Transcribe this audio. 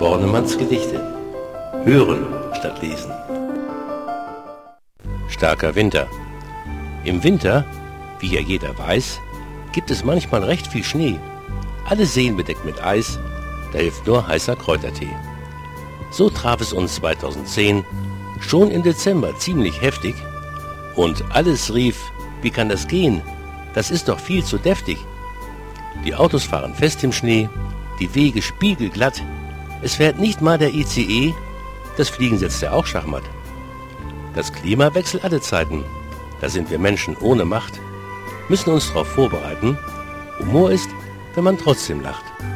Bornemanns Gedichte. Hören statt lesen. Starker Winter. Im Winter, wie ja jeder weiß, gibt es manchmal recht viel Schnee. Alle Seen bedeckt mit Eis, da hilft nur heißer Kräutertee. So traf es uns 2010, schon im Dezember ziemlich heftig, und alles rief, wie kann das gehen? Das ist doch viel zu deftig. Die Autos fahren fest im Schnee, die Wege spiegelglatt, es fährt nicht mal der ICE, das Fliegen setzt ja auch Schachmatt. Das Klima wechselt alle Zeiten, da sind wir Menschen ohne Macht, müssen uns darauf vorbereiten. Humor ist, wenn man trotzdem lacht.